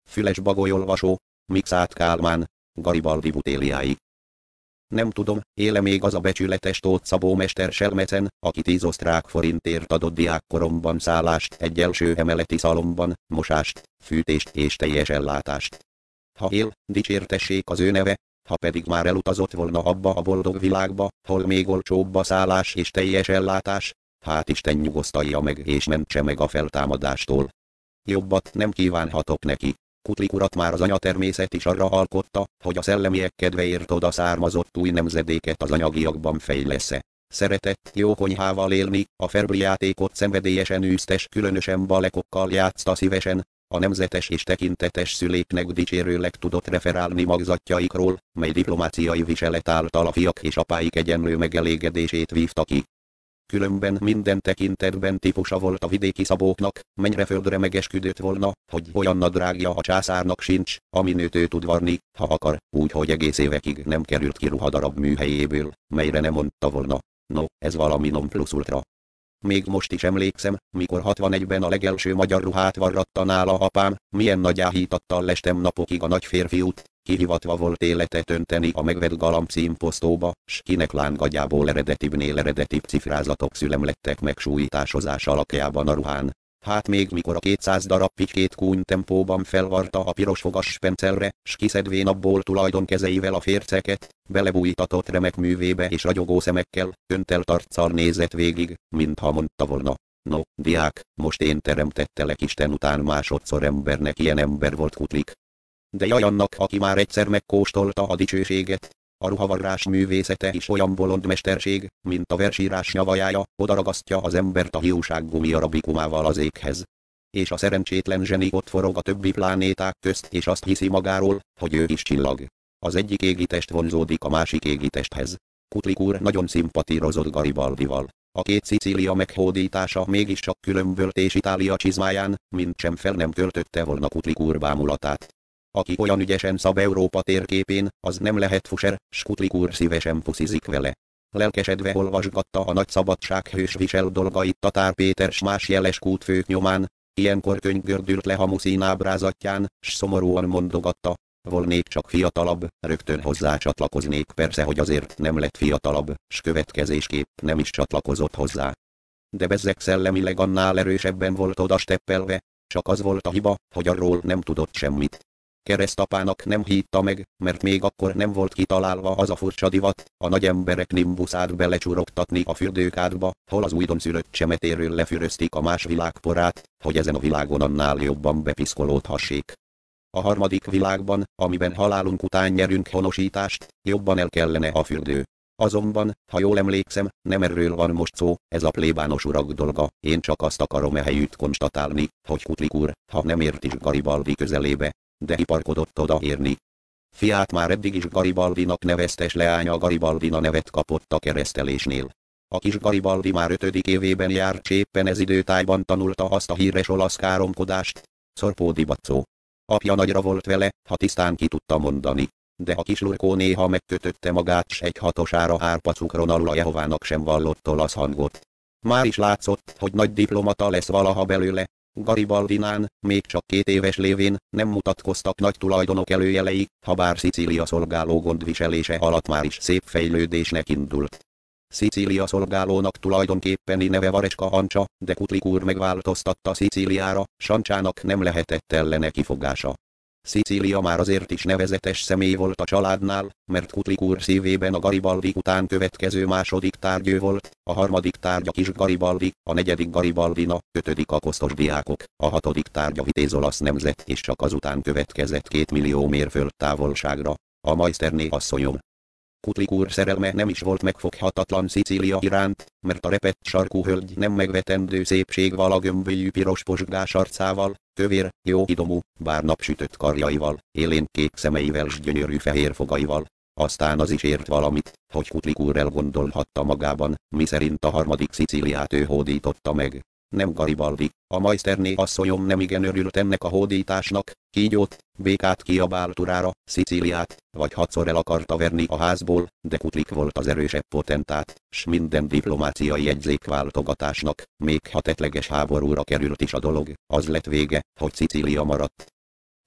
Füles Bagolyolvasó, Mixát Kálmán, Garibaldi butéliái. Nem tudom, éle még az a becsületes Tóth Szabó mester Selmecen, aki 10 osztrák forintért adott diákkoromban szállást egy első emeleti szalomban, mosást, fűtést és teljes ellátást. Ha él, dicsértessék az ő neve, ha pedig már elutazott volna abba a boldog világba, hol még olcsóbb a szállás és teljes ellátás, hát Isten nyugosztalja meg és mentse meg a feltámadástól. Jobbat nem kívánhatok neki. Kutlik urat már az anyatermészet is arra alkotta, hogy a szellemiek kedveért oda származott új nemzedéket az anyagiakban fejlesz-e. Szeretett jó konyhával élni, a ferbli játékot szenvedélyesen űztes, különösen balekokkal játszta szívesen, a nemzetes és tekintetes szüléknek dicsérőleg tudott referálni magzatjaikról, mely diplomáciai viselet által a fiak és apáik egyenlő megelégedését vívta ki. Különben minden tekintetben típusa volt a vidéki szabóknak, mennyre földre megesküdött volna, hogy olyan nadrágja a császárnak sincs, amin őt ő tud varni, ha akar, úgy, hogy egész évekig nem került ki ruhadarab műhelyéből, melyre nem mondta volna. No, ez valami non plus ultra. Még most is emlékszem, mikor 61-ben a legelső magyar ruhát varratta nála apám, milyen nagy áhítattal lestem napokig a nagy férfiút, kihivatva volt életet önteni a megvett galamb színposztóba, s kinek lángagyából eredetibb cifrázatok szülemlettek meg sújtásozás alakjában a ruhán. Hát még mikor a 200 darab picskét kúny tempóban felvarta a piros fogas spencelre, s kiszedvén abból tulajdonkezeivel a férceket, belebújtatott remek művébe és ragyogó szemekkel, öntelt arccal nézett végig, mintha mondta volna. No, diák, most én teremtettelek Isten után másodszor embernek, ilyen ember volt Kutlik. De jaj annak, aki már egyszer megkóstolta a dicsőséget. A ruhavarrás művészete is olyan bolond mesterség, mint a versírás nyavajája, odaragasztja az embert a hiúság gumiarabikumával az éghez. És a szerencsétlen zseni ott forog a többi plánéták közt, és azt hiszi magáról, hogy ő is csillag. Az egyik égitest vonzódik a másik égitesthez. Kutlik úr nagyon szimpatírozott Garibaldival. A két Szicília meghódítása mégiscsak különböltés Itália csizmáján, mint sem fel nem költötte volna Kutlik úr bámulatát. Aki olyan ügyesen szab Európa térképén, az nem lehet fuser, s Kutlik úr szívesen puszizik vele. Lelkesedve olvasgatta a nagy szabadsághős visel dolgait Tatár Péter s más jeles kútfők nyomán, ilyenkor könyv gördült le Hamuszín ábrázatján, s szomorúan mondogatta, volnék csak fiatalabb, rögtön hozzá csatlakoznék, persze hogy azért nem lett fiatalabb, s következésképp nem is csatlakozott hozzá. De bezzeg szellemileg annál erősebben volt odasteppelve, csak az volt a hiba, hogy arról nem tudott semmit. Keresztapának nem hitta meg, mert még akkor nem volt kitalálva az a furcsa divat, a nagy emberek nimbuszát belecsurogtatni a fürdőkádba, hol az újdonszülött csemetéről lefüröztik a más világporát, hogy ezen a világon annál jobban bepiszkolódhassék. A harmadik világban, amiben halálunk után nyerünk honosítást, jobban el kellene a fürdő. Azonban, ha jól emlékszem, nem erről van most szó, ez a plébános urak dolga, én csak azt akarom ehelyütt konstatálni, hogy Kutlik úr, ha nem ért is Garibaldi közelébe, de hiparkodott odaérni. Fiát már eddig is Garibaldinak nevezte, s leánya Garibaldina nevet kapott a keresztelésnél. A kis Garibaldi már 5. évében járt, s éppen ez időtájban tanulta azt a híres olasz káromkodást, Szorpódi Baccó. Apja nagyra volt vele, ha tisztán ki tudta mondani, de a kis Lurkó néha megkötötte magát, s egy hatosára árpa cukron alul a Jehovának sem vallott olasz hangot. Már is látszott, hogy nagy diplomata lesz valaha belőle. Garibaldinán, még csak 2 éves lévén, nem mutatkoztak nagy tulajdonok előjelei, habár Szicília szolgáló gondviselése alatt már is szép fejlődésnek indult. Szicília szolgálónak tulajdonképpeni neve Varecska Ancsa, de Kutlik úr megváltoztatta Szicíliára, Sancsának nem lehetett ellene kifogása. Szicília már azért is nevezetes személy volt a családnál, mert Kutlik úr szívében a Garibaldi után következő második tárgy volt, a harmadik tárgy a kis Garibaldi, a negyedik Garibaldina, 5. a kosztos diákok, a 6. tárgy a vitéz olasz nemzet, és csak azután következett 2 millió mérföld távolságra, a Majszterné asszonyom. Kutlik úr szerelme nem is volt megfoghatatlan Szicília iránt, mert a repett sarkú hölgy nem megvetendő szépség vala gömbölyű piros posgás arcával, kövér, jó idomú, bár napsütött karjaival, élén kék szemeivel s gyönyörű fehér fogaival. Aztán az is ért valamit, hogy Kutlik úr elgondolhatta magában, miszerint a harmadik Szicíliát ő hódította meg. Nem Garibaldi, a Majszterné asszonyom nem igen örült ennek a hódításnak, kígyót, békát kiabált urára, Szicíliát, vagy 6-szor el akarta verni a házból, de Kutlik volt az erősebb potentát, s minden diplomáciai jegyzékváltogatásnak, még ha tettleges háborúra került is a dolog, az lett vége, hogy Szicília maradt.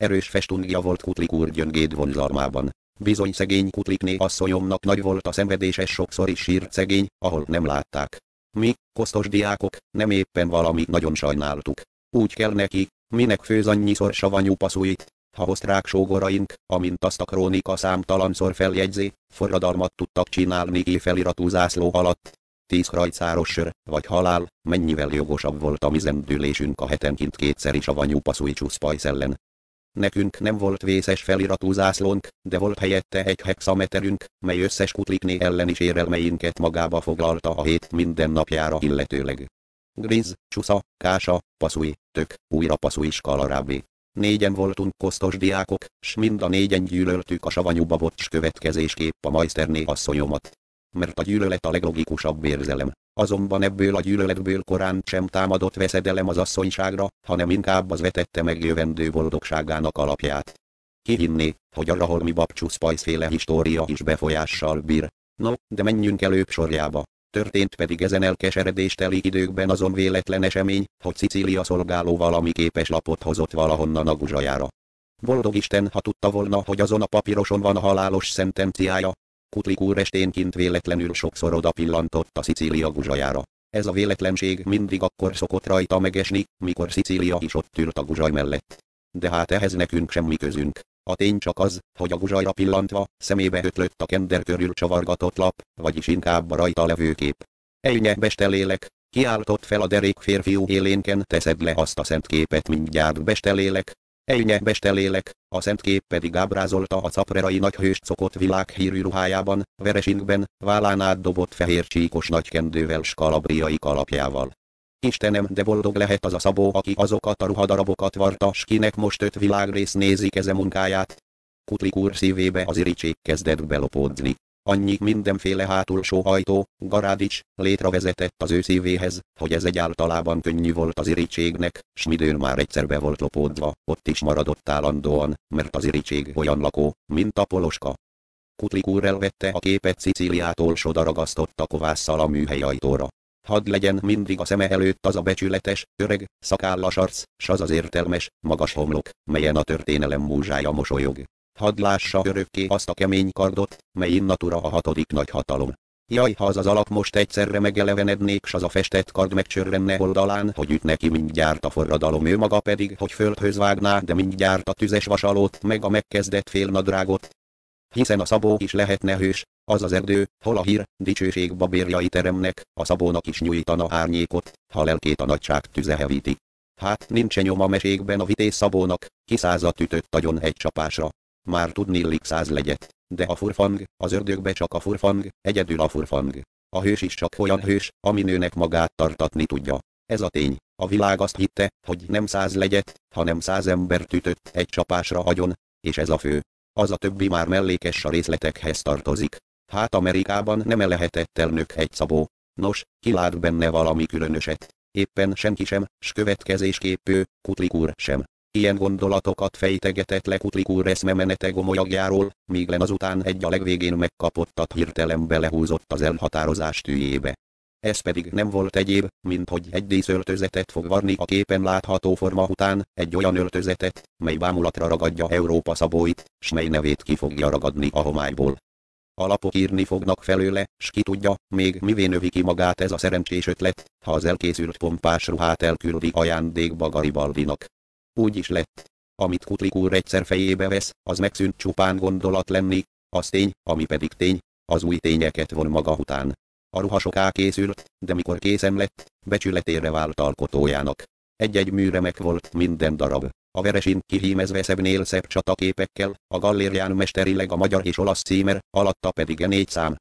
Erős festungja volt Kutlik úr gyöngéd vonzalmában. Bizony szegény Kutlikné asszonyomnak nagy volt a szenvedéses, sokszor is sírt szegény, ahol nem látták. Mi, kosztos diákok, nem éppen valami nagyon sajnáltuk. Úgy kell neki, minek főz annyiszor savanyú passzúit, ha osztrák sógoraink, amint azt a krónika számtalanszor feljegyzi, forradalmat tudtak csinálni feliratú zászló alatt. 10 krajcáros sör, vagy halál, mennyivel jogosabb volt a mi zendülésünk a hetenként kétszeri savanyú passzúj csuszpajsz ellen. Nekünk nem volt vészes feliratú zászlónk, de volt helyette egy hexameterünk, mely összes Kutlikné elleni sérelmeinket magába foglalta a hét minden napjára illetőleg. Griz, csusza, kása, passzúj, tök, újra passzúj skalarábbé. 4-en voltunk kosztos diákok, s mind a 4-en gyűlöltük a savanyú babot, s következésképp a majszterné asszonyomat. Mert a gyűlölet a leglogikusabb érzelem. Azonban ebből a gyűlöletből korán sem támadott veszedelem az asszonyságra, hanem inkább az vetette meg jövendő boldogságának alapját. Ki hinné, hogy a raholmi babcsuszpajszféle história is befolyással bír. No, de menjünk előbb sorjába. Történt pedig ezen elkeseredésteli időkben azon véletlen esemény, hogy Szicília szolgáló valami képes lapot hozott valahonnan a guzsajára. Boldog Isten, ha tudta volna, hogy azon a papíroson van a halálos szentenciája. Kutlik úr esténként véletlenül sokszor oda pillantott a Szicília guzsajára. Ez a véletlenség mindig akkor szokott rajta megesni, mikor Szicília is ott ült a guzsaj mellett. De hát ehhez nekünk semmi közünk. A tény csak az, hogy a guzsajra pillantva, szemébe ötlött a kender körül csavargatott lap, vagyis inkább a rajta levő kép. Ejnye, bestelélek, kiáltott fel a derék férfiú élénken, teszed le azt a szent képet mindjárt, bestelélek. Ejnye, bestelélek, a szent kép pedig ábrázolta a caprerai nagyhőst szokott világhírű ruhájában, veresingben, vállán átdobott fehér csíkos nagykendővel s kalabriai kalapjával. Istenem, de boldog lehet az a Szabó, aki azokat a ruhadarabokat varta, s kinek most 5 világrész nézi keze munkáját. Kutlik úr szívébe az irigység kezdett belopódzni. Annyi mindenféle hátulsó ajtó, garádics, létre vezetett az ő szívéhez, hogy ez egyáltalában könnyű volt az irigységnek, s midőn már egyszer be volt lopódva, ott is maradott állandóan, mert az irigység olyan lakó, mint a poloska. Kutlik úr elvette a képet Szicíliától, s odaragasztotta kovásszal a műhely ajtóra. Hadd legyen mindig a szeme előtt az a becsületes, öreg, szakállas arc, s az az értelmes, magas homlok, melyen a történelem múzsája mosolyog. Hadd lássa örökké azt a kemény kardot, mely innatura a 6. nagy hatalom. Jaj, ha az az alak most egyszerre megelevenednék, s az a festett kard megcsörrenne oldalán, hogy üt neki mindjárt a forradalom, ő maga pedig, hogy földhöz vágná, de mindjárt a tüzes vasalót, meg a megkezdett félnadrágot. Hiszen a Szabó is lehetne hős, az az erdő, hol a hír, dicsőség babérjai teremnek, a Szabónak is nyújtana árnyékot, ha lelkét a nagyság tüze hevíti. Hát nincsen nyom a mesékben a vitéz Szabónak, ki 100-at ütött agyon egy csapásra. Már tudnillik 100 legyet, de a furfang, az ördögbe csak a furfang, egyedül a furfang. A hős is csak olyan hős, ami nőnek magát tartatni tudja. Ez a tény. A világ azt hitte, hogy nem 100 legyet, hanem 100 embert ütött egy csapásra agyon, és ez a fő. Az a többi már mellékes a részletekhez tartozik. Hát Amerikában nem lehetett elnök egy Szabó. Nos, ki lát benne valami különöset? Éppen senki sem, s következésképp ő, Kutlik úr sem. Ilyen gondolatokat fejtegetett le Kutlik úr eszmemenete gomolyagjáról, míg len azután egy a legvégén megkapottat hirtelen belehúzott az elhatározás tűjébe. Ez pedig nem volt egyéb, mint hogy egy díszöltözetet fog varni a képen látható forma után, egy olyan öltözetet, mely bámulatra ragadja Európa Szabóit, s mely nevét ki fogja ragadni a homályból. A lapok írni fognak felőle, s ki tudja, még mivé növi ki magát ez a szerencsés ötlet, ha az elkészült pompás ruhát elküldi ajándékba Garibaldinak. Úgy is lett. Amit Kutlik úr egyszer fejébe vesz, az megszűnt csupán gondolat lenni, az tény, ami pedig tény, az új tényeket von maga után. A ruha soká készült, de mikor készen lett, becsületére vált alkotójának. Egy-egy műremek volt minden darab. A veresén kihímezve szebbnél szebb csataképekkel, a gallérián mesterileg a magyar és olasz címer, alatta pedig 4 szám,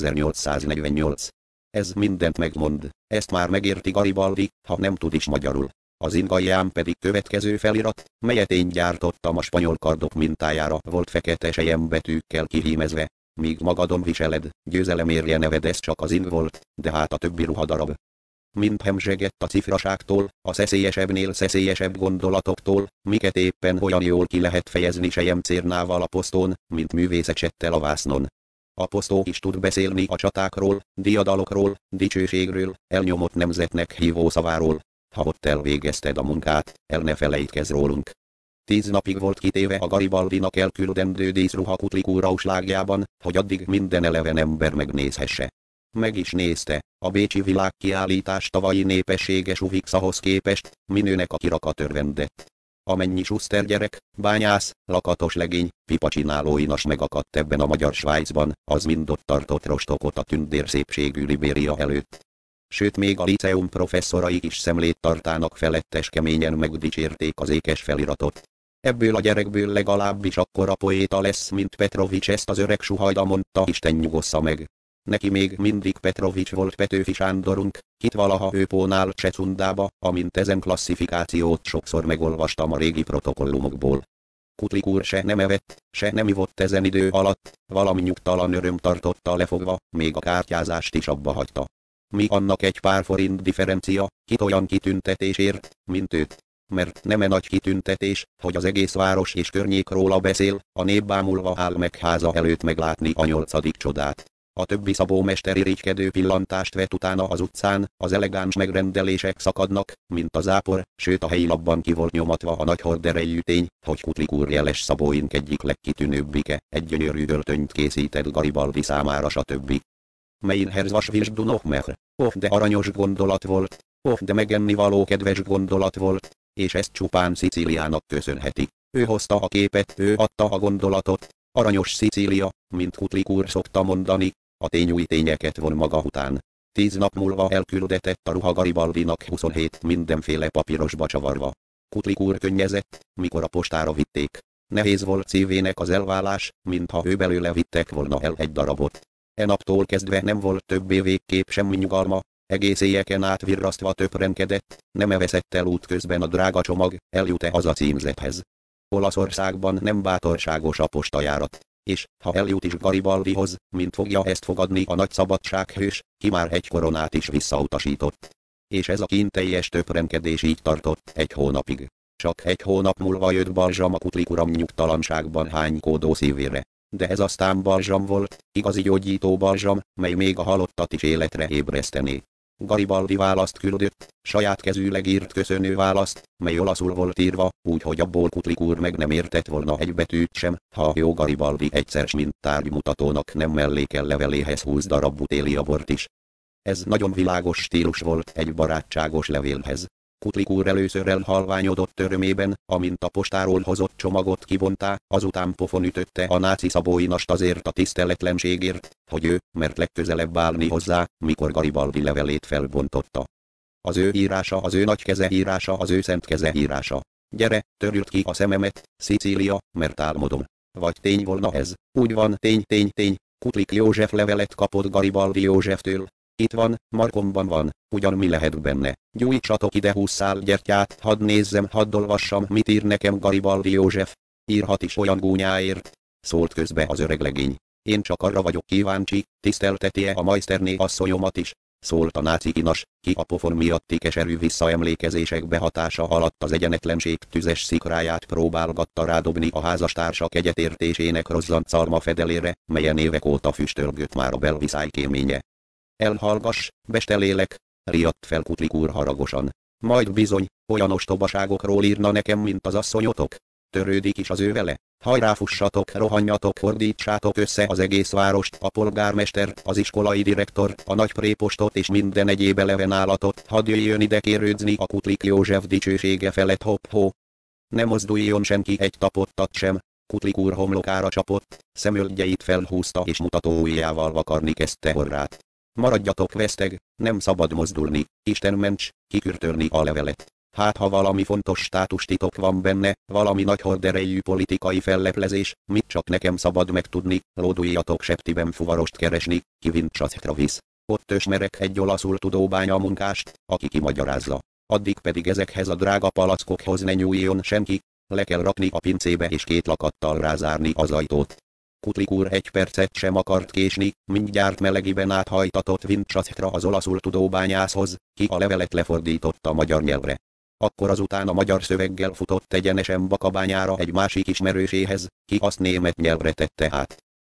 1848. Ez mindent megmond, ezt már megérti Garibaldi, ha nem tud is magyarul. Az ingalján pedig következő felirat, melyet én gyártottam a spanyol kardok mintájára, volt fekete selyembetűkkel kihímezve. Míg magadon viseled, győzelem érje neved, ez csak az ing volt, de hát a többi ruhadarab. Mind hemzsegett a cifraságtól, a szeszélyesebbnél szeszélyesebb gondolatoktól, miket éppen olyan jól ki lehet fejezni selyemcérnával a posztón, mint művészecsettel a vásznon. A posztó is tud beszélni a csatákról, diadalokról, dicsőségről, elnyomott nemzetnek hívó szaváról. Ha ott elvégezted a munkát, el ne felejtkezz rólunk. 10 napig volt kitéve a Garibaldinak elküldendő díszruha Kutlik úr auslágjában, hogy addig minden eleven ember megnézhesse. Meg is nézte, a bécsi világkiállítás tavalyi népességes Uvixahoz képest, minőnek a kirakat örvendett. Amennyi Schuster gyerek, bányász, lakatos legény, pipacsináló inas megakadt ebben a magyar Svájcban, az mind ott tartott rostokot a tündér szépségű Libéria előtt. Sőt, még a liceum professzorai is szemlét tartának felettes keményen megdicsérték az ékes feliratot. Ebből a gyerekből legalábbis akkora poéta lesz, mint Petrovics, ezt az öreg suhajda mondta, Isten nyugossza meg. Neki még mindig Petrovics volt Petőfi Sándorunk, kit valaha ő pónál Csecundába, amint ezen klasszifikációt sokszor megolvastam a régi protokollumokból. Kutlik úr se nem evett, se nem ivott ezen idő alatt, valami nyugtalan öröm tartotta lefogva, még a kártyázást is abba hagyta. Mi annak egy pár forint differencia, kit olyan kitüntetésért, mint őt. Mert nem-e nagy kitüntetés, hogy az egész város és környék róla beszél, a nép bámulva áll meg háza előtt meglátni a 8. csodát. A többi szabómester irigykedő pillantást vet utána az utcán, az elegáns megrendelések szakadnak, mint a zápor, sőt a helyi labban ki volt nyomatva a nagy horderejű tény, hogy Kutlik úr jeles szabóink egyik legkitűnőbbike, egy gyönyörű öltönyt készített Garibaldi számára, stb. Mein Herz was willst du noch mehr? De aranyos gondolat volt, de megenni való kedves gondolat volt, és ezt csupán Szicíliának köszönheti. Ő hozta a képet, ő adta a gondolatot, aranyos Szicília, mint Kutlik úr szokta mondani, a tény új tényeket von maga után. 10 nap múlva elküldetett a ruha Garibaldinak 27 mindenféle papírosba csavarva. Kutlik úr könnyezett, mikor a postára vitték. Nehéz volt szívének az elválás, mintha ő belőle vittek volna el egy darabot. E naptól kezdve nem volt többé végképp semmi nyugalma, egész éjjeken át virrasztva töprenkedett, nem veszett el útközben a drága csomag, eljut-e haza címzethez. Olaszországban nem bátorságos a postajárat, és ha eljut is Garibaldihoz, mint fogja ezt fogadni a nagy szabadsághős, ki már egy koronát is visszautasított. És ez a kínteljes töprenkedés így tartott egy hónapig. Csak egy hónap múlva jött balzsam a Kutlik uram nyugtalanságban hánykódó szívére. De ez aztán balzsam volt, igazi gyógyító balzsam, mely még a halottat is életre ébresztené. Garibaldi választ küldött, saját kezűleg írt köszönő választ, mely olaszul volt írva, úgyhogy abból Kutlik úr meg nem értett volna egy betűt sem, ha a jó Garibaldi egyszer mint tárgymutatónak nem mellékel leveléhez 20 darab butélia bort is. Ez nagyon világos stílus volt egy barátságos levélhez. Kutlik úr először elhalványodott örömében, amint a postáról hozott csomagot kibontá, azután pofon ütötte a náci szabóinast azért a tiszteletlenségért, hogy ő, mert legközelebb állni hozzá, mikor Garibaldi levelét felbontotta. Az ő írása, az ő nagy keze írása, az ő szent keze írása. Gyere, törült ki a szememet, Szicília, mert álmodom. Vagy tény volna ez? Úgy van, tény. Kutlik József levelet kapott Garibaldi Józseftől. Itt van, markomban van, ugyan mi lehet benne. Gyújtsatok ide 20 szál gyertyát, hadd nézzem, hadd olvassam, mit ír nekem Garibaldi József. Írhat is olyan gúnyáért, szólt közbe az öreg legény. Én csak arra vagyok kíváncsi, tisztelteti-e a majszterné asszonyomat is, szólt a náci inas, ki a pofon miatti keserű visszaemlékezések hatása alatt az egyenetlenség tüzes szikráját próbálgatta rádobni a házastársak egyetértésének rozzant szalma fedelére, melyen évek óta füstölgött már a belviszály kéménye. Elhallgass, bestelélek, riadt fel Kutlik úr haragosan. Majd bizony, olyan ostobaságokról írna nekem, mint az asszonyotok. Törődik is az ő vele. Hajrá, fussatok, rohanjatok, fordítsátok össze az egész várost, a polgármestert, az iskolai direktort, a nagy prépostot és minden egyéb eleven állatot, hadd jöjjön ide kérődzni a Kutlik József dicsősége felett, hopp-hó. Ne mozduljon senki egy tapottat sem. Kutlik úr homlokára csapott, szemöldjeit felhúzta és mutató ujjával vakarni kezdte orrát. Maradjatok veszteg, nem szabad mozdulni, Isten ments, kikürtölni a levelet. Hát ha valami fontos státustitok van benne, valami nagy horderejű politikai felleplezés, mit csak nekem szabad megtudni, lóduljatok septiben fuvarost keresni, ki Winchester visz. Ott ösmerek egy olaszul tudó bányamunkást, aki kimagyarázza. Addig pedig ezekhez a drága palackokhoz ne nyúljon senki, le kell rakni a pincébe és 2 lakattal rázárni az ajtót. Kutlik úr egy percet sem akart késni, mindjárt melegiben áthajtatott Winchester az olaszul tudó bányászhoz, ki a levelet lefordította magyar nyelvre. Akkor azután a magyar szöveggel futott egyenesen Bakabányára egy másik ismerőséhez, ki azt német nyelvre tette át.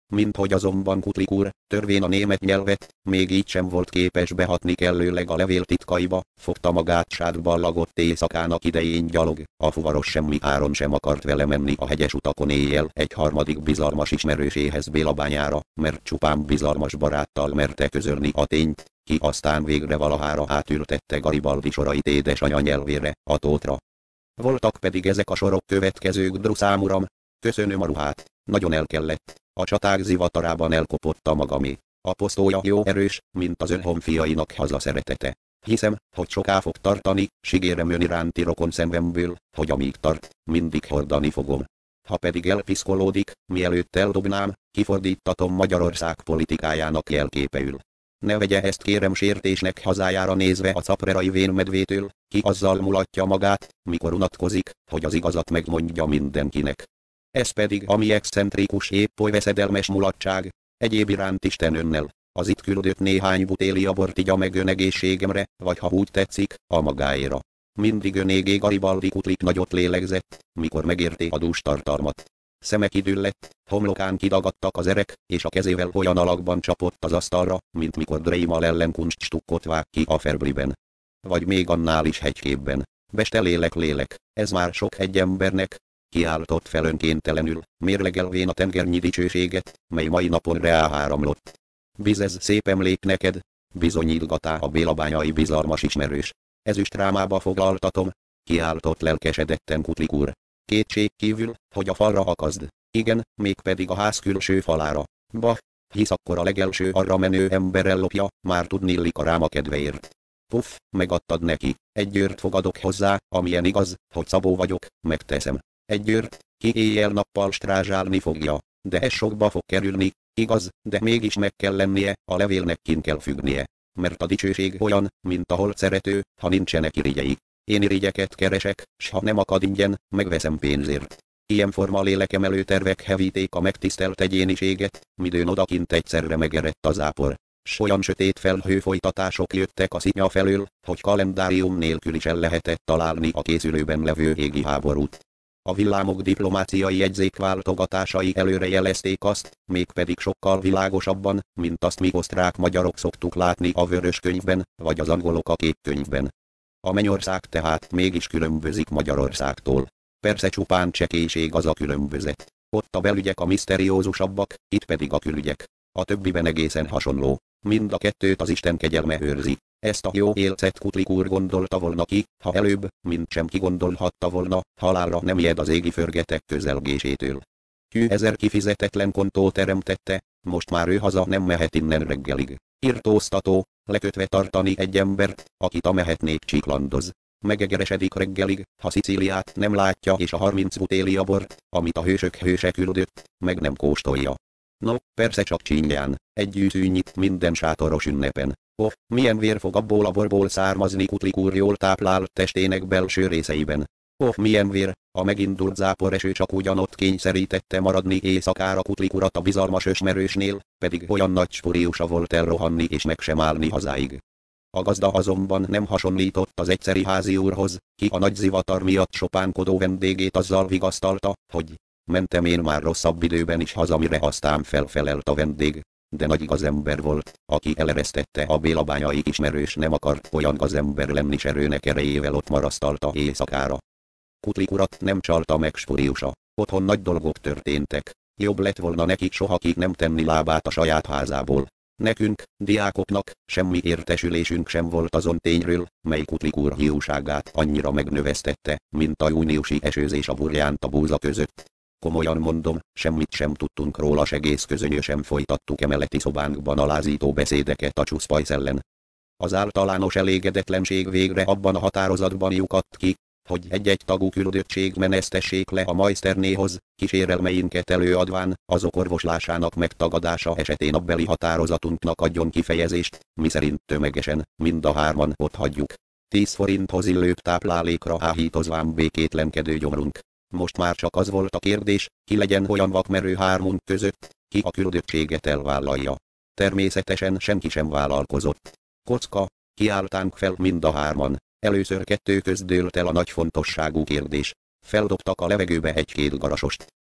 minthogy azonban Kutlik úr, törvén a német nyelvet, még így sem volt képes behatni kellőleg a levél titkaiba, fogta magát sádballagott éjszakának idején gyalog, a fuvaros semmi áron sem akart vele menni a hegyes utakon éjjel egy harmadik bizalmas ismerőséhez Bélabányára, mert csupán bizalmas baráttal merte közölni a tényt, ki aztán végre valahára átültette Garibaldi sorait édesanyja nyelvére, a Tótra. Voltak pedig ezek a sorok következők: Druszám uram, köszönöm a ruhát, nagyon elkellett, a csaták zivatarában elkopott a magamé. A posztója jó erős, mint az ön honfiainak hazaszeretete. Hiszem, hogy soká fog tartani, sigérem ön iránti rokon szememből, hogy amíg tart, mindig hordani fogom. Ha pedig elpiszkolódik, mielőtt eldobnám, kifordítatom Magyarország politikájának jelképeül. Ne vegye ezt kérem sértésnek hazájára nézve a caprerai vénmedvétől, ki azzal mulatja magát, mikor unatkozik, hogy az igazat megmondja mindenkinek. Ez pedig a mi excentrikus épp oly veszedelmes mulatság, egyéb iránt Isten önnel, az itt küldött néhány butélia bort igya meg ön egészségemre, vagy ha úgy tetszik, a magáéra. Mindig önégé Garibaldi Kutlik nagyot lélegzett, mikor megérté a dús tartalmat. Szeme kidüllett, homlokán kidagadtak az erek, és a kezével olyan alakban csapott az asztalra, mint mikor Dreimal ellen kunststukkot vág ki a Ferbliben. Vagy még annál is hegyképben. Beste lélek, ez már sok egy embernek, kiáltott fel önkéntelenül, mérlegelvén a tengernyi dicsőséget, mely mai napon rááramlott. Bizez szép emlék neked, bizonyítgatá a bélabányai bizalmas ismerős. Ezüstrámába foglaltatom, kiáltott lelkesedetten Kutlik úr. Kétség kívül, hogy a falra akaszd. Igen, mégpedig a ház külső falára. Bah, hisz akkor a legelső arra menő ember ellopja, már tudnillik a ráma kedveért. Puff, megadtad neki. Egy győrt fogadok hozzá, amilyen igaz, hogy Szabó vagyok, megteszem. Egy győrt, ki éjjel-nappal strázsálni fogja, de ez sokba fog kerülni, igaz, de mégis meg kell lennie, a levélnek kin kell függnie. Mert a dicsőség olyan, mint a holt szerető, ha nincsenek irigyei. Én irigyeket keresek, s ha nem akad ingyen, megveszem pénzért. Ilyen forma lélekemelő tervek hevíték a megtisztelt egyéniséget, midőn odakint egyszerre megerett a zápor. S olyan sötét felhőfolytatások jöttek a sziknya felől, hogy kalendárium nélkül is el lehetett találni a készülőben levő égi háborút. A villámok diplomáciai jegyzékváltogatásai előre jelezték azt, mégpedig sokkal világosabban, mint azt mi osztrák-magyarok szoktuk látni a vörös könyvben, vagy az angolok a kék könyvben. A mennyország tehát mégis különbözik Magyarországtól. Persze csupán csekélység az a különbözet. Ott a belügyek a miszteriózusabbak, itt pedig a külügyek. A többiben egészen hasonló. Mind a kettőt az Isten kegyelme őrzi. Ezt a jó élcet Kutlik úr gondolta volna ki, ha előbb, mint sem kigondolhatta volna, halálra nem ijed az égi förgetek közelgésétől. Hű, 1000 kifizetetlen kontó teremtette, most már ő haza nem mehet innen reggelig. Irtóztató, lekötve tartani egy embert, akit a mehetnék csíklandoz. Megegeresedik reggelig, ha Szicíliát nem látja és a 30 butélia bort, amit a hősök hőse küldött, meg nem kóstolja. No, persze csak csínyán, egy gyűszűnyit minden sátoros ünnepen. Oh, milyen vér fog abból a borból származni Kutlik úr jól táplált testének belső részeiben. Oh, milyen vér, a megindult záporeső csak ugyanott kényszerítette maradni éjszakára Kutlik urat a bizalmas ösmerősnél, pedig olyan nagy spuriusa volt elrohanni és meg sem állni hazáig. A gazda azonban nem hasonlított az egyszeri házi úrhoz, ki a nagy zivatar miatt sopánkodó vendégét azzal vigasztalta, hogy mentem én már rosszabb időben is haza, mire aztán felfelelt a vendég. De nagy gazember volt, aki eleresztette a bélabányai ismerős, nem akart olyan gazember lenni, s erőnek erejével ott marasztalta éjszakára. Kutlik urat nem csalta meg spuriusa, otthon nagy dolgok történtek, jobb lett volna neki soha ki nem tenni lábát a saját házából. Nekünk, diákoknak, semmi értesülésünk sem volt azon tényről, mely Kutlik úr hiúságát annyira megnövesztette, mint a júniusi esőzés a burjánt a búza között. Komolyan mondom, semmit sem tudtunk róla, s egész közönösen folytattuk emeleti szobánkban a lázító beszédeket a csuszpajsz ellen. Az általános elégedetlenség végre abban a határozatban lyukadt ki, hogy egy-egy tagú küldöttség menesztessék le a majszternéhoz, kísérelmeinket előadván, azok orvoslásának megtagadása esetén abbeli határozatunknak adjon kifejezést, miszerint tömegesen, mind a hárman ott hagyjuk. 10 forinthoz illőbb táplálékra áhítozván békétlenkedő gyomrunk. Most már csak az volt a kérdés, ki legyen olyan vakmerő hármunk között, ki a küldöttséget elvállalja. Természetesen senki sem vállalkozott. Kocka, kiálltánk fel mind a hárman. Először kettő közt dőlt el a nagy fontosságú kérdés. Feldobtak a levegőbe egy-két garasost.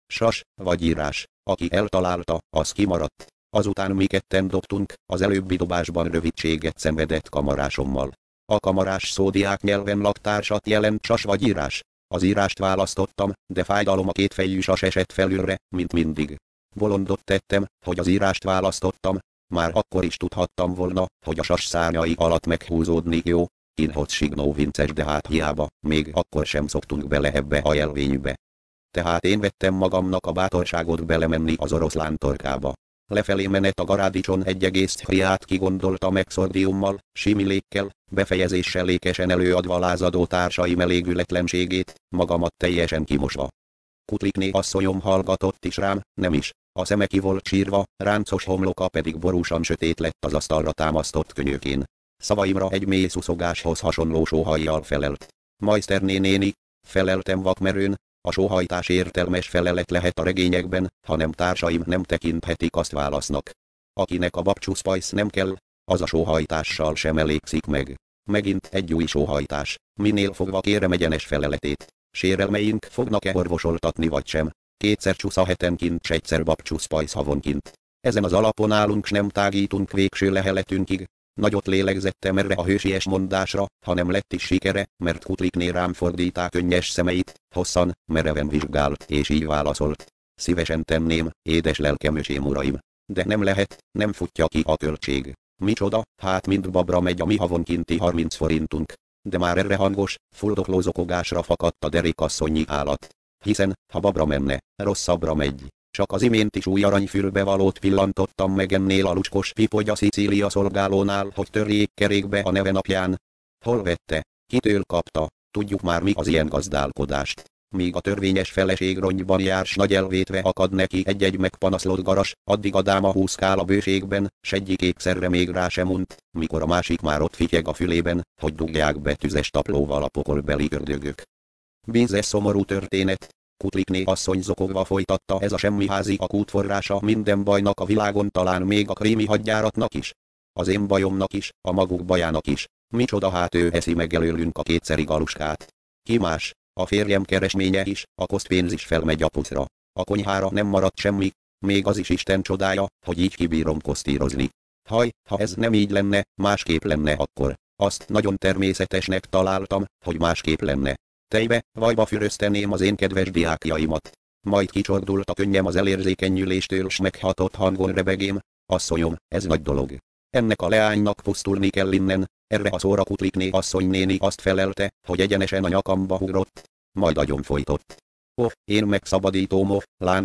Sas, vagy írás, aki eltalálta, az kimaradt. Azután mi ketten dobtunk, az előbbi dobásban rövidséget szenvedett kamarásommal. A kamarás szó diák nyelven laktársat jelent sas vagy írás. Az írást választottam, de fájdalom a kétfejű sas esett felülre, mint mindig. Bolondot tettem, hogy az írást választottam, már akkor is tudhattam volna, hogy a sas szárnyai alatt meghúzódni jó. Inhoc signó vinces, de hát hiába, még akkor sem szoktunk bele ebbe a jelvénybe. Tehát én vettem magamnak a bátorságot belemenni az oroszlán torkába. Lefelé menet a garádicson egy egész triát kigondolta megszordiummal, similékkel, befejezéssel ékesen előadva lázadó társaim elégületlenségét, magamat teljesen kimosva. Kutlikné asszonyom hallgatott is rám, nem is, a szeme ki volt sírva, ráncos homloka pedig borúsan sötét lett az asztalra támasztott könyökén. Szavaimra egy mély szuszogáshoz hasonló sóhajjal felelt. Majszterné néni, feleltem vakmerőn, a sóhajtás értelmes felelet lehet a regényekben, hanem társaim nem tekinthetik azt válasznak. Akinek a babcsuszpajsz nem kell, az a sóhajtással sem elégszik meg. Megint egy új sóhajtás, minél fogva kérem egyenes feleletét. Sérelmeink fognak-e orvosoltatni vagy sem? 2 csusza hetenként s 1 babcsuszpajsz havonként. Ezen az alapon állunk s nem tágítunk végső leheletünkig. Nagyot lélegzettem erre a hősies mondásra, hanem lett is sikere, mert Kutlikné rám fordítá könnyes szemeit, hosszan, mereven vizsgált, és így válaszolt. Szívesen tenném, édes lelkem öcsém uraim. De nem lehet, nem futja ki a költség. Micsoda, hát mind babra megy a mi havonkinti 30 forintunk. De már erre hangos, fuldokló zokogásra fakadt a derékasszonyi állat. Hiszen, ha babra menne, rosszabbra megy. Csak az imént is új aranyfülbevalót pillantottam meg ennél a lucskos pipogy a Szicília szolgálónál, hogy törjék kerékbe a neve napján. Hol vette? Kitől kapta? Tudjuk már mi az ilyen gazdálkodást. Míg a törvényes feleség rongyban jár s nagy elvétve akad neki egy-egy megpanaszlott garas, addig a dáma húszkál a bőségben, s egyik ékszerre még rá sem unt, mikor a másik már ott fityeg a fülében, hogy dugják be tüzes taplóval a pokolbeli ördögök. Bízes szomorú történet. Kutlikné asszony zokogva folytatta, ez a semmiházi a kútforrása minden bajnak a világon, talán még a krími hadjáratnak is. Az én bajomnak is, a maguk bajának is. Micsoda, hát ő eszi meg előlünk a 2 galuskát. Ki más? A férjem keresménye is, a kosztpénz is felmegy a puszra. A konyhára nem maradt semmi, még az is Isten csodája, hogy így kibírom kosztírozni. Haj, ha ez nem így lenne, másképp lenne akkor. Azt nagyon természetesnek találtam, hogy másképp lenne. Tejbe, vajba fürözteném az én kedves diákjaimat. Majd kicsordult a könnyem az elérzékenyüléstől, s meghatott hangon rebegém. Asszonyom, ez nagy dolog. Ennek a leánynak pusztulni kell innen. Erre a szóra Kutlikné asszony néni azt felelte, hogy egyenesen a nyakamba ugrott. Majd agyon folytott. Én megszabadítom,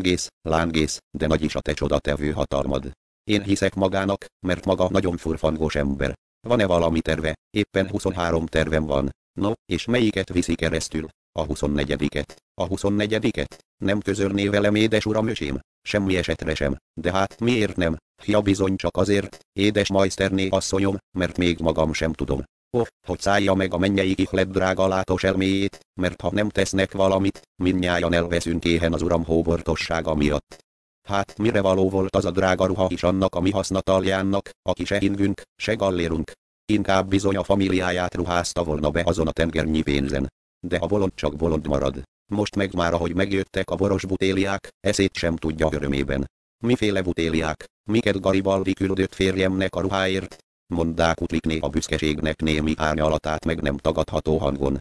lángész, de nagy is a te csodatevő hatalmad. Én hiszek magának, mert maga nagyon furfangos ember. Van-e valami terve? Éppen 23 tervem van. No, és melyiket viszi keresztül? A 24-et. A 24-et? Nem közölné velem, édes uram öcsém? Semmi esetre sem. De hát miért nem? Ja, bizony csak azért, édes majszterné asszonyom, mert még magam sem tudom. Hogy szállja meg a mennyei ihlet drága látos elméjét, mert ha nem tesznek valamit, mindnyájan elveszünk éhen az uram hóbortossága miatt. Hát mire való volt az a drága ruha is annak a mi hasznataljának, aki se ingünk, se gallérunk. Inkább bizony a familiáját ruházta volna be azon a tengernyi pénzen. De a bolond csak bolond marad. Most meg már ahogy megjöttek a boros butéliák, eszét sem tudja örömében. Miféle butéliák, miket Garibaldi küldött férjemnek a ruháért? Mondá Kutlikné a büszkeségnek némi árnyalatát meg nem tagadható hangon.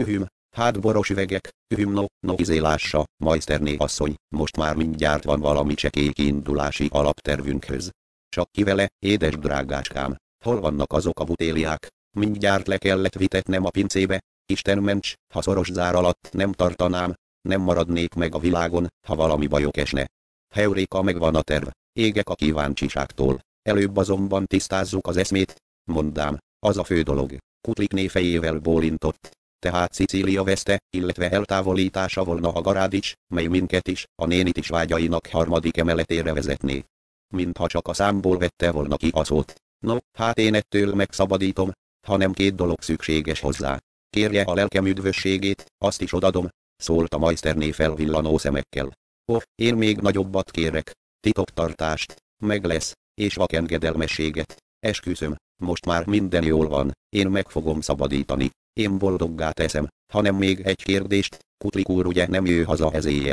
Hát boros üvegek, no, izélássa, majszterné asszony, most már mindjárt van valami csekély kiindulási alaptervünkhöz. Csak ki vele, édes drágáskám, hol vannak azok a butéliák? Mindjárt le kellett vitetnem a pincébe, Isten ments, ha szoros zár alatt nem tartanám, nem maradnék meg a világon, ha valami bajok esne. Heuréka, megvan a terv, égek a kíváncsiságtól, előbb azonban tisztázzuk az eszmét, mondám, az a fő dolog. Kutlikné fejével bólintott. Tehát Szicília veszte, illetve eltávolítása volna a Garádics, mely minket is, a nénit is vágyainak 3. emeletére vezetné. Mintha csak a számból vette volna ki a szót. No, hát én ettől megszabadítom, hanem 2 dolog szükséges hozzá. Kérje a lelkem üdvösségét, azt is odadom, szólt a majszterné felvillanó szemekkel. Én még nagyobbat kérek, titoktartást, meg lesz, és vakengedelmességet. Esküszöm, most már minden jól van, én meg fogom szabadítani, én boldoggá teszem, hanem még egy kérdést, Kutlik úr ugye nem jő haza ez éjjel.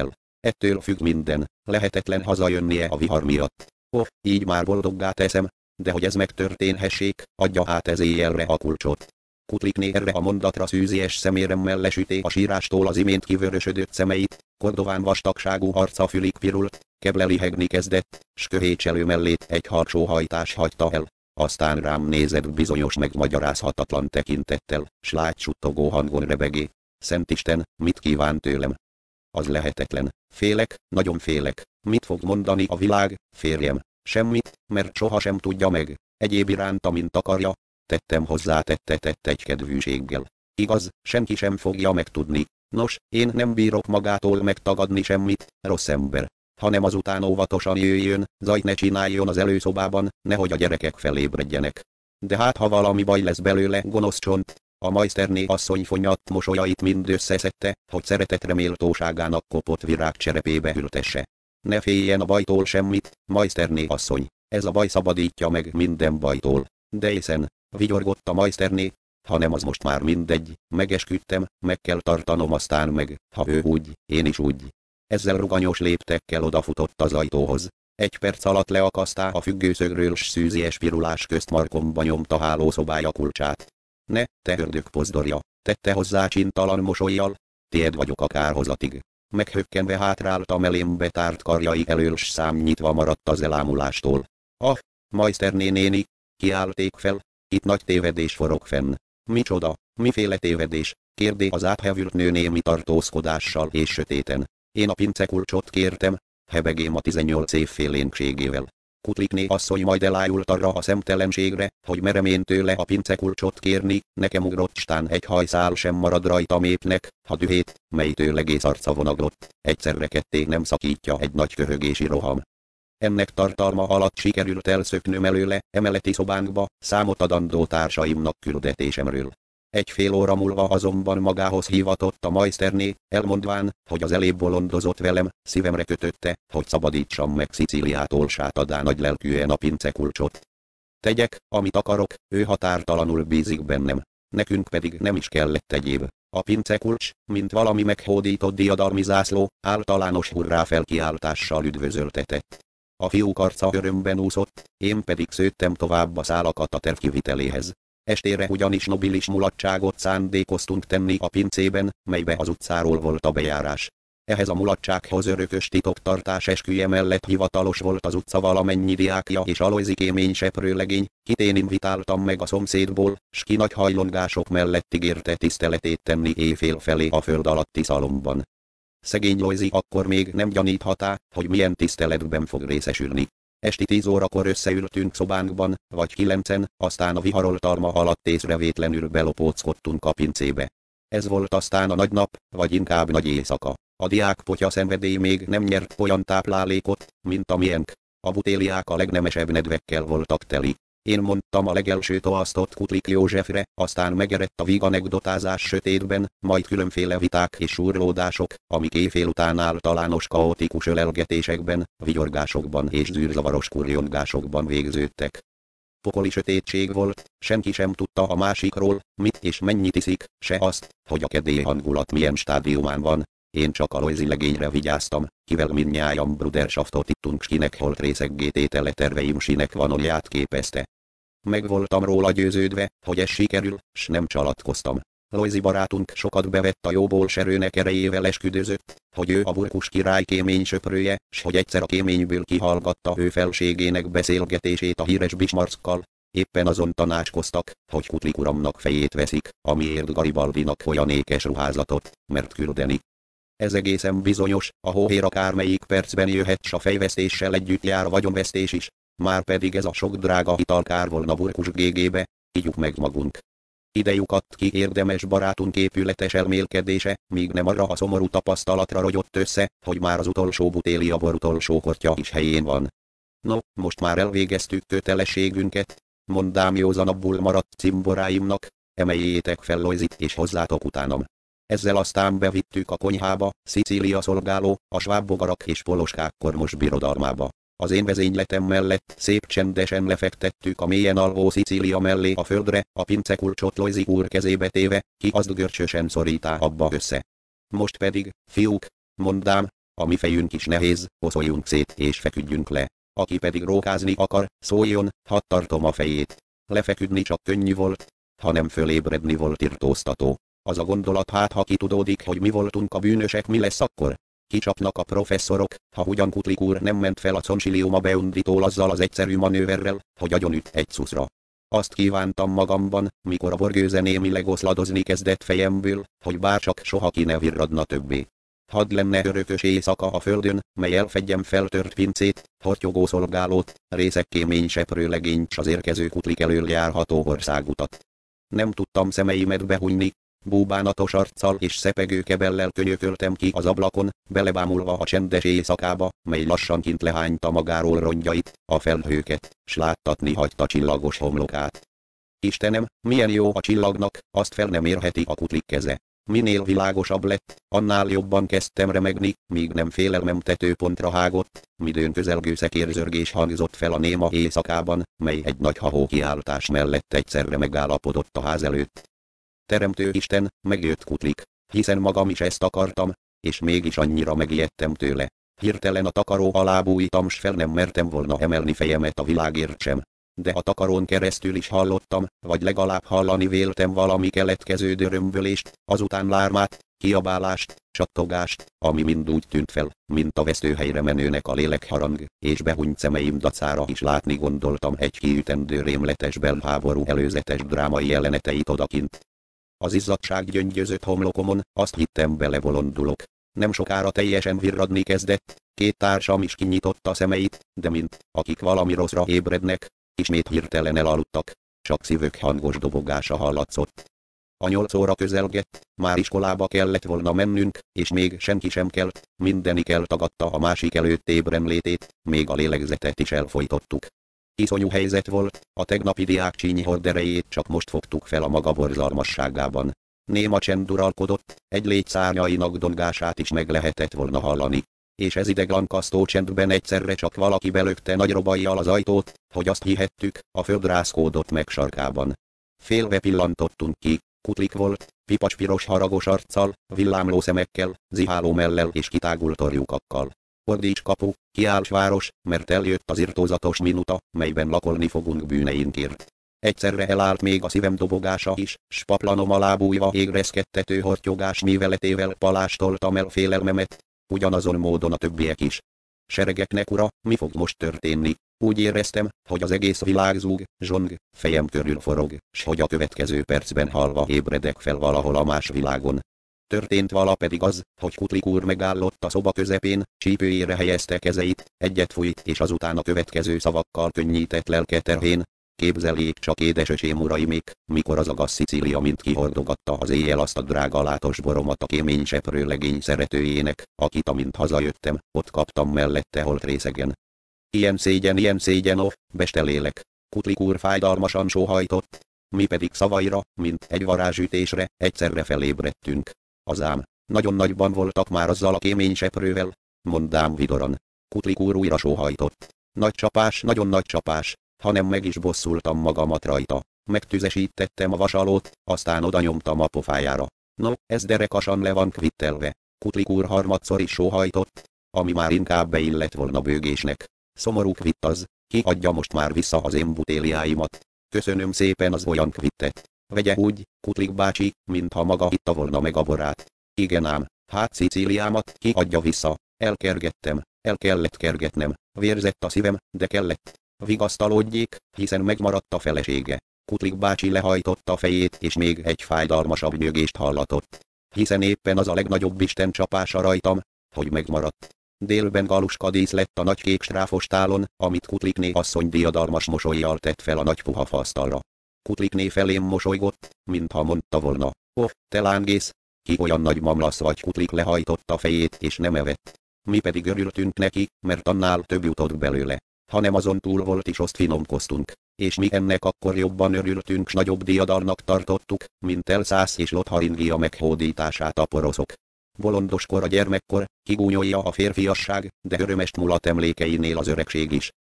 Ettől függ minden, lehetetlen hazajönnie a vihar miatt. Így már boldoggá teszem, de hogy ez megtörténhessék, adja át ez éjjelre a kulcsot. Kutlikné erre a mondatra szűzies szeméremmel lesüté a sírástól az imént kivörösödött szemeit, Kordován vastagságú arca fülig pirult, Keble lihegni kezdett, s köhécselő mellét egy harsóhajtás hagyta el. Aztán rám nézett bizonyos megmagyarázhatatlan tekintettel, s lágy suttogó hangon rebegé. Szentisten, mit kíván tőlem? Az lehetetlen. Félek, nagyon félek. Mit fog mondani a világ, férjem? Semmit, mert sohasem tudja meg. Egyéb iránt, amint akarja. Tettem hozzá tett egy kedvűséggel. Igaz, senki sem fogja megtudni. Nos, én nem bírok magától megtagadni semmit, rossz ember. Hanem azután óvatosan jöjjön, zajt ne csináljon az előszobában, nehogy a gyerekek felébredjenek. De hát ha valami baj lesz belőle, gonosz csont. A majszterné asszony fonyadt mosolyait mind összeszedte, hogy szeretetre méltóságának kopott virágcserepébe ültesse. Ne féljen a bajtól semmit, majszterné asszony, ez a baj szabadítja meg minden bajtól. De észen, vigyorgott a majszterné, hanem az most már mindegy, megesküdtem, meg kell tartanom aztán meg, ha ő úgy, én is úgy. Ezzel ruganyos léptekkel odafutott az ajtóhoz. Egy perc alatt leakasztá a függőszögről s szűzies pirulás közt markomba nyomta hálószobája kulcsát. Ne, te ördög pozdorja, tette hozzá csintalan mosollyal, tied vagyok a kárhozatig. Meghökkenve hátrálta melém betárt karjai elől s számnyitva maradt az elámulástól. Majszterné néni, kiálték fel, itt nagy tévedés forog fenn. Micsoda, miféle tévedés? Kérdé az áthevült nő némi tartózkodással és sötéten. Én a pincekulcsot kértem, hebegém a 18 év félénkségével. Kutlikné asszony majd elájult arra a szemtelenségre, hogy merem én tőle a pincekulcsot kérni, nekem ugrott stán egy hajszál sem marad rajta mépnek, ha dühét, melytől egész arca vonagott, egyszerre ketté nem szakítja egy nagy köhögési roham. Ennek tartalma alatt sikerült elszöknöm előle, emeleti szobánkba, számot adandó társaimnak küldetésemről. Egy fél óra múlva azonban magához hívatott a majszterné, elmondván, hogy az elébb bolondozott velem, szívemre kötötte, hogy szabadítsam meg Szicíliától sátadá nagy lelkűen a pincekulcsot. Tegyek, amit akarok, ő határtalanul bízik bennem. Nekünk pedig nem is kellett egyéb. A pincekulcs, mint valami meghódított diadalmi zászló, általános hurrá felkiáltással üdvözöltetett. A fiúk arca örömben úszott, én pedig szőttem tovább a szálakat a terv kiviteléhez. Estére ugyanis nobilis mulatságot szándékoztunk tenni a pincében, melybe az utcáról volt a bejárás. Ehhez a mulatsághoz örökös titoktartás esküje mellett hivatalos volt az utca valamennyi diákja és Alojzi kémény seprőlegény, kit én invitáltam meg a szomszédból, s ki nagy hajlongások mellett ígérte tiszteletét tenni éjfél felé a föld alatti szalomban. Szegény Lojzi akkor még nem gyaníthatá, hogy milyen tiszteletben fog részesülni. Esti 10 órakor összeültünk szobánkban, vagy 9-en, aztán a viharoltalma alatt észrevétlenül belopóckodtunk a pincébe. Ez volt aztán a nagy nap, vagy inkább nagy éjszaka. A diákpotya szenvedély még nem nyert olyan táplálékot, mint a miénk. A butéliák a legnemesebb nedvekkel voltak teli. Én mondtam a legelső toasztot Kutlik Józsefre, aztán megerett a víg anekdotázás sötétben, majd különféle viták és súrlódások, amik éjfél után általános kaotikus ölelgetésekben, vigyorgásokban és zűrzavaros kurjongásokban végződtek. Pokoli sötétség volt, senki sem tudta a másikról, mit és mennyit iszik, se azt, hogy a kedély hangulat milyen stádiumán van. Én csak a Lojzi legényre vigyáztam, kivel mindnyájan brudersaftot ittunk, s kinek holt részeggé tétele terveim sinek vanolját képezte. Meg voltam róla győződve, hogy ez sikerül, s nem csalatkoztam. Lojzi barátunk sokat bevett a jóból serőnek erejével esküdözött, hogy ő a burkus király kémény söprője, s hogy egyszer a kéményből kihallgatta ő felségének beszélgetését a híres Bismarckkal. Éppen azon tanácskoztak, hogy Kutlik uramnak fejét veszik, amiért Garibaldinak olyan ékes ruházatot, mert küldeni. Ez egészen bizonyos, a hóhér akármelyik percben jöhet, s a fejvesztéssel együtt jár a vagyonvesztés is, márpedig ez a sok drága ital kár volna burkus gégébe, ígyuk meg magunk. Idejükat ki érdemes barátunk épületes elmélkedése, míg nem arra a szomorú tapasztalatra rogyott össze, hogy már az utolsó butélia bor utolsó kortya is helyén van. No, most már elvégeztük kötelességünket, mondám józanabbul maradt cimboráimnak, emeljétek fel Lojzit és hozzátok utánam. Ezzel aztán bevittük a konyhába, Szicília szolgáló, a svábbogarak és poloskák kormos birodalmába. Az én vezényletem mellett szép csendesen lefektettük a mélyen alvó Szicília mellé a földre, a pincekulcsot Lojzi úr kezébe téve, ki azt görcsösen szorítá abba össze. Most pedig, fiúk, mondám, a mi fejünk is nehéz, oszoljunk szét és feküdjünk le. Aki pedig rókázni akar, szóljon, hadd tartom a fejét. Lefeküdni csak könnyű volt, hanem fölébredni volt irtóztató. Az a gondolat, hát ha kitudódik, hogy mi voltunk a bűnösek, mi lesz akkor? Kicsapnak a professzorok, ha ugyan Kutlik úr nem ment fel a concilium a beunditól azzal az egyszerű manőverrel, hogy agyonüt egy szuszra. Azt kívántam magamban, mikor a borgőze némileg oszladozni kezdett fejemből, hogy bárcsak soha ki ne virradna többé. Hadd lenne örökös éjszaka a földön, mely elfedjem feltört pincét, hortyogó szolgálót, részek kémény seprőlegényt s az érkező Kutlik elől járható országutat. Nem tudtam szemeimet behunyni, búbánatos arccal és szepegő kebellel könyököltem ki az ablakon, belebámulva a csendes éjszakába, mely lassan kint lehányta magáról rongyait, a felhőket, s láttatni hagyta csillagos homlokát. Istenem, milyen jó a csillagnak, azt fel nem érheti a Kutlik keze. Minél világosabb lett, annál jobban kezdtem remegni, míg nem félelmem tetőpontra hágott, midőn közelgő szekérzörgés hangzott fel a néma éjszakában, mely egy nagy hahó kiáltás mellett egyszerre megállapodott a ház előtt. Teremtő Isten, megjött Kutlik, hiszen magam is ezt akartam, és mégis annyira megijedtem tőle. Hirtelen a takaró alá bújtam, s fel nem mertem volna emelni fejemet a világért sem. De a takarón keresztül is hallottam, vagy legalább hallani véltem valami keletkező dörömbölést, azután lármát, kiabálást, csattogást, ami mind úgy tűnt fel, mint a vesztőhelyre menőnek a lélekharang, és behunyt szemeim dacára is látni gondoltam egy kiütendő rémletes belháború előzetes drámai jeleneteit odakint. Az izzadság gyöngyözött homlokomon, azt hittem belebolondulok. Nem sokára teljesen virradni kezdett, két társam is kinyitotta szemeit, de mint akik valami rosszra ébrednek, ismét hirtelen elaludtak, csak szívük hangos dobogása hallatszott. A 8 óra közelgett, már iskolába kellett volna mennünk, és még senki sem kelt, mindenik eltagadta a másik előtt ébrenlétét, még a lélegzetet is elfojtottuk. Iszonyú helyzet volt, a tegnapi diákcsíny horderejét csak most fogtuk fel a maga borzalmasságában. Néma csend uralkodott, egy légy szárnyainak dongását is meg lehetett volna hallani. És ez ideglankasztó csendben egyszerre csak valaki belökte nagy robajjal az ajtót, hogy azt hihettük, a föld rázkódott meg sarkában. Félve pillantottunk ki, Kutlik volt, pipacspiros haragos arccal, villámló szemekkel, ziháló mellel és kitágult orjukakkal. Ordíts kapu, kiálts város, mert eljött az irtózatos minuta, melyben lakolni fogunk bűneinkért. Egyszerre elállt még a szívem dobogása is, s paplanom alá bújva égreszkedtető hortyogás műveletével palástoltam el félelmemet, ugyanazon módon a többiek is. Seregeknek ura, mi fog most történni? Úgy éreztem, hogy az egész világ zúg, zsong, fejem körül forog, s hogy a következő percben halva ébredek fel valahol a más világon. Történt vala pedig az, hogy Kutlik úr megállott a szoba közepén, csípőjére helyezte kezeit, egyet fújt és azután a következő szavakkal könnyített lelke terhén. Képzeljék csak édesöcsém uraimék, mikor az agasz Szicília mint kihordogatta az éjjel azt a drága látos boromat a kémény seprő legény szeretőjének, akit amint hazajöttem, ott kaptam mellette holt részegen. Ilyen szégyen, bestelélek. Kutlik úr fájdalmasan sóhajtott, mi pedig szavaira, mint egy varázsütésre, egyszerre felébredtünk. Azám, nagyon nagyban voltak már azzal a kémény seprővel, mondám vidoran. Kutlik úr újra sóhajtott. Nagy csapás, nagyon nagy csapás. Hanem meg is bosszultam magamat rajta. Megtüzesítettem a vasalót, aztán odanyomtam a pofájára. No, ez derekasan le van kvittelve. Kutlik úr harmadszor is sóhajtott, ami már inkább beillett volna bőgésnek. Szomorú kvitt az, ki adja most már vissza az én butéliáimat. Köszönöm szépen az olyan kvittet. Vegye úgy, Kutlik bácsi, mintha maga itta volna meg a borát. Igen ám, hát Szicíliámat ki adja vissza. Elkergettem, el kellett kergetnem, vérzett a szívem, de kellett. Vigasztalódjék, hiszen megmaradt a felesége. Kutlik bácsi lehajtotta a fejét és még egy fájdalmasabb nyögést hallatott. Hiszen éppen az a legnagyobb isten csapása rajtam, hogy megmaradt. Délben galuskadísz lett a nagy kék stráfos tálon, amit Kutlikné asszony diadalmas mosollyal tett fel a nagy puha faasztalra. Kutlikné felém mosolygott, mintha mondta volna, te lángész, ki olyan nagy mamlasz vagy. Kutlik lehajtotta a fejét és nem evett. Mi pedig örültünk neki, mert annál több jutott belőle. Hanem azon túl volt is azt finomkoztunk, és mi ennek akkor jobban örültünk s nagyobb diadalnak tartottuk, mint Elszász és Lotharingia meghódítását a poroszok. Bolondoskor a gyermekkor, kigúnyolja a férfiasság, de örömest mulat emlékeinél az öregség is.